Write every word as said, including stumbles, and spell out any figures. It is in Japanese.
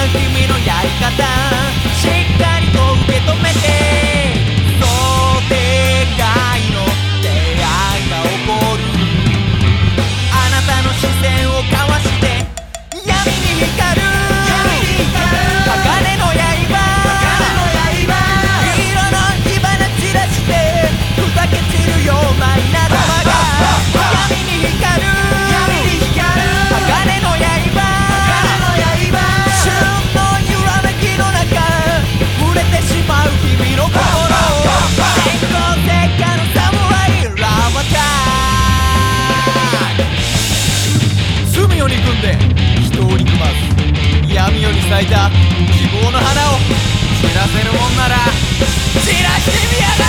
君のやり方しっかりと受け止めて想定外の出会いが起こるあなたの視線を交わして闇に光る鋼の刃色の火花散らして砕け散るような稲妻が闇に光る鋼の刃旬の揺らめきの中触れてしまう君の心電光石火の侍ラマタイ罪を憎んで人を憎まず闇より咲いた希望の花を散らせるもんなら散らしてみやがれ